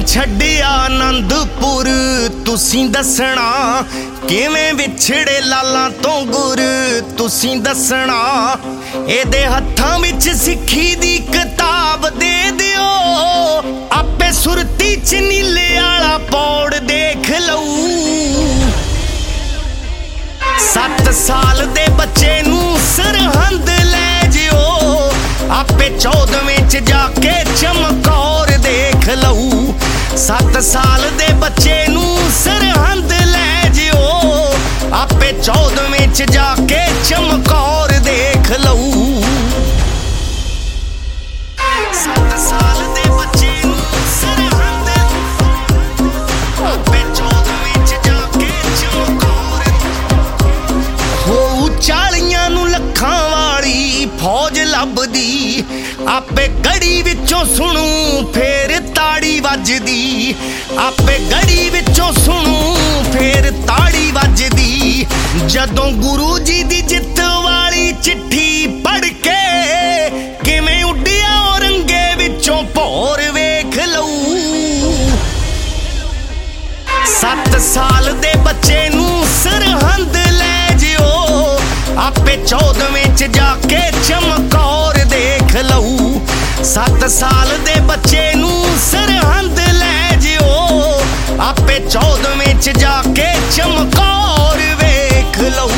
छड्डिया आनंदपुर तुसीं दसना किवें विछड़े लालां तो गुर तुसीं दसना। एदे हत्थां विच सिक्खी दी किताब दे दिओ आपे सुरती च नीले आला पौड़ देख लऊ। 7 साल दे बच्चे नूं सरहंद लै जिओ आपे 14वें च जाके चमकौर देख लऊ। 7 साल दे बच्चे नूं सरहंद लै जिओ आपे 14वें च जाके चमकौर देख लऊ। 7 साल दे बच्चे नूं सरहंद आपे 14वें च जाके चमकौर हो। 40 नूं लखां वाली फौज लभदी आपे गड़ी विचों सुनू फेर ताड़ी वजदी। आपे गड़ी विचों सुनू फेर ताड़ी वजदी। जदों गुरु जी दी जित वाली चिट्ठी पढ़ के किवें उड्डिया औरंगे विचों भौर वेख लऊ। 7 साल दे बच्चे नूं सरहंद लै जिओ आपे 14वें च जाके चमकौर देख लऊ। 7 साल दे बच्चे नूं सरहंद लै जिओ आपे 14वें च जाके चमकौर वेख लऊ।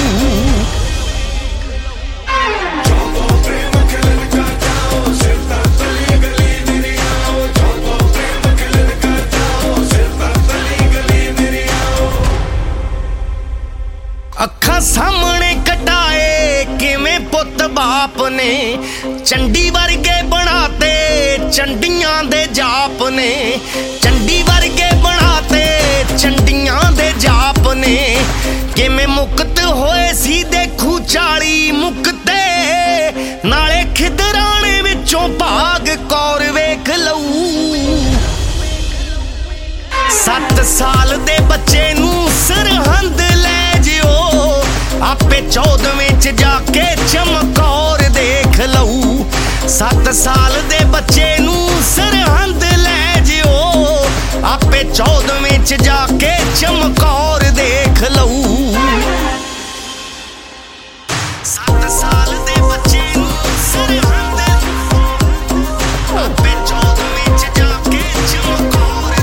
अखां सामने कटाए किवें पुत बाप ने चंडी वर्गे बनाते चंडियां दे जाप ने। चंडी वर्गे बनाते चंडियां दे जाप ने। किवें मुक्त होए सी देखू 40 मुक्ते नाले खिदराने विचों भाग कौर वेख लऊ। 7 साल दे बच्चे नूं सरहंद लै जिओ आपे 14वें च जाके चमकौर देख लऊ। 7 साल दे बच्चे नूं सरहंद लै जिओ आपे 14वें च जाके चमकौर देख लऊ। 7 साल दे बच्चे नूं सरहंद आपे 14वें च जाके चमकौर।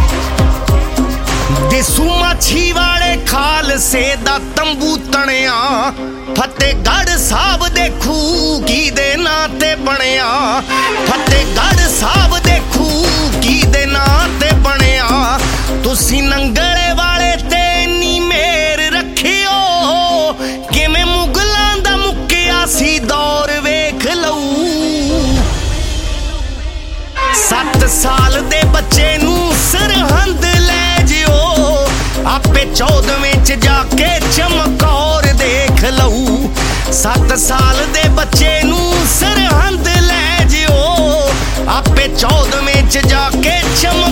दिसू माछी वाले खालसे दा तंबू तणिया फतेहगढ़ साहब देखू की दे नां ते बणिया। फतेहगढ़ साहब देखू की दे नां ते बणिया। तुसी नंगले वाले ते नी मेर रखियो किवें मुगलां दा मुक्किया सी दौर वेख लऊ। 7 साल दे बच्चे नूं सरहंद लै जिओ आपे 14वें च जाके चमकौर देख लऊ। 7 साल दे बच्चे नूं सरहंद लै जिओ आपे 14वें च जाके चमकौर